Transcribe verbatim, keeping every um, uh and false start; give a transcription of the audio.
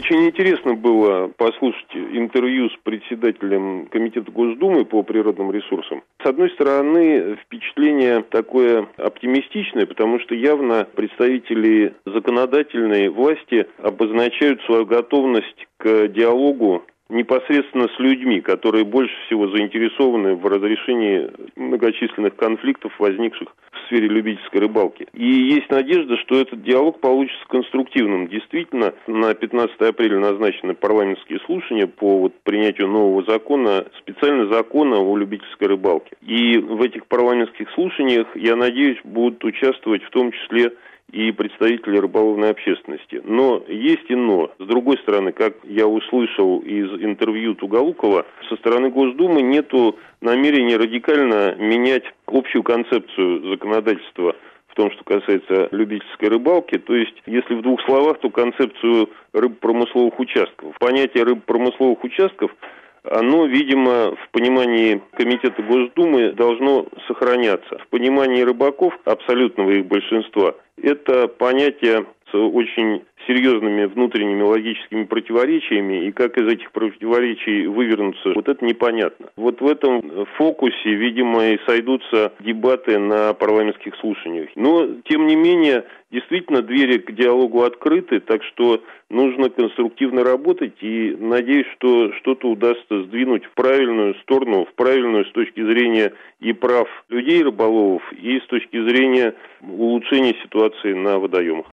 Очень интересно было послушать интервью с председателем Комитета Госдумы по природным ресурсам. С одной стороны, впечатление такое оптимистичное, потому что явно представители законодательной власти обозначают свою готовность к диалогу непосредственно с людьми, которые больше всего заинтересованы в разрешении многочисленных конфликтов, возникших в сфере любительской рыбалки. И есть надежда, что этот диалог получится конструктивным. Действительно, на пятнадцатое апреля назначены парламентские слушания по вот принятию нового закона, специально закона о любительской рыбалке. И в этих парламентских слушаниях, я надеюсь, будут участвовать в том числе и представители рыболовной общественности. Но есть и но. С другой стороны, как я услышал из интервью Туголукова, со стороны Госдумы нету намерения радикально менять общую концепцию законодательства в том, что касается любительской рыбалки. То есть, если в двух словах, то концепцию рыбопромысловых участков. Понятие рыбопромысловых участков, оно, видимо, в понимании Комитета Госдумы должно сохраняться. В понимании рыбаков, абсолютного их большинства, это понятие с очень серьезными внутренними логическими противоречиями, и как из этих противоречий вывернуться, вот это непонятно. Вот в этом фокусе, видимо, и сойдутся дебаты на парламентских слушаниях. Но, тем не менее, действительно, двери к диалогу открыты, так что нужно конструктивно работать, и надеюсь, что что-то удастся сдвинуть в правильную сторону, в правильную с точки зрения и прав людей, рыболовов, и с точки зрения улучшения ситуации на водоемах.